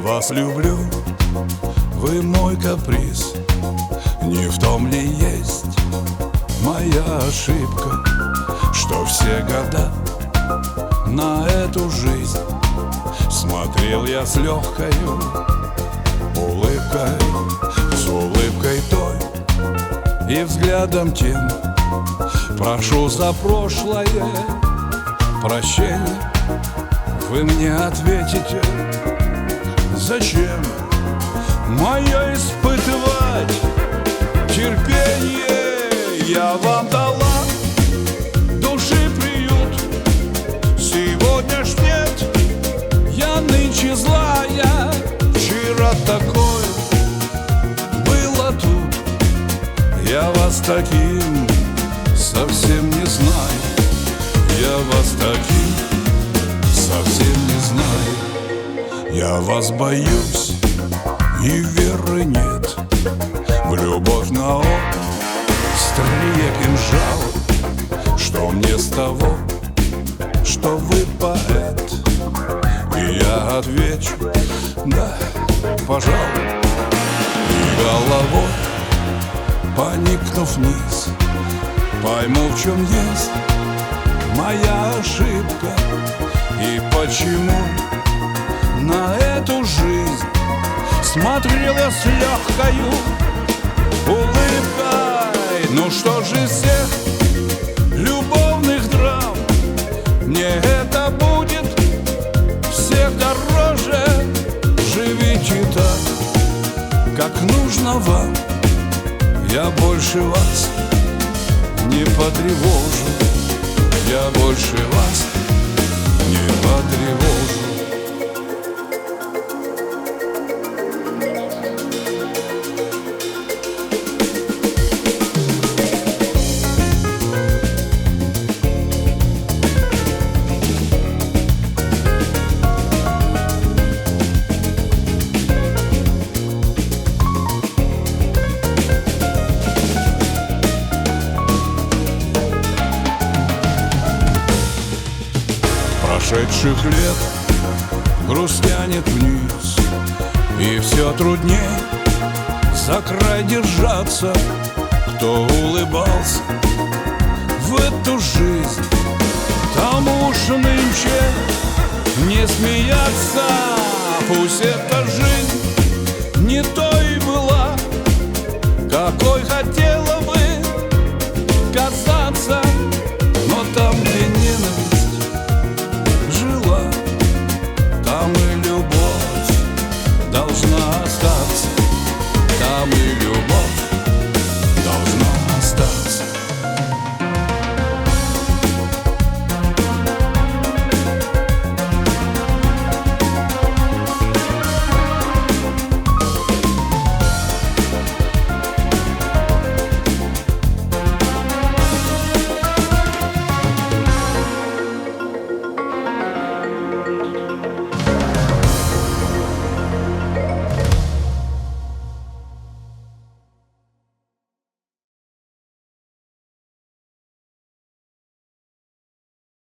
вас люблю, вы мой каприз. Не в том ли есть моя ошибка, что все года на эту жизнь смотрел я с легкою улыбкой, с улыбкой той и взглядом тем. Прошу за прошлое прощения. Вы мне ответите, зачем мое испытывать терпение? Я вам дала души приют, сегодня ж нет, я нынче злая. Вчера такое было тут, я вас таким совсем не знаю. Я вас таким совсем не знаю. Я вас боюсь, и веры нет в любовь на острие кинжала. Что мне с того, что вы поэт? И я отвечу, да, пожалуй. И головой, поникнув вниз, пойму, в чем есть моя ошибка и почему на эту жизнь смотрел я с легкою улыбкой. Ну что же из всех любовных драм мне это будет всех дороже? Живите так, как нужно вам, я больше вас не потревожу, я больше вас не потревожу. Прошедших лет грусть тянет вниз, и все трудней за край держаться. Кто улыбался в эту жизнь, тому уж нынче не смеяться. Пусть эта жизнь не той была, какой хотела бы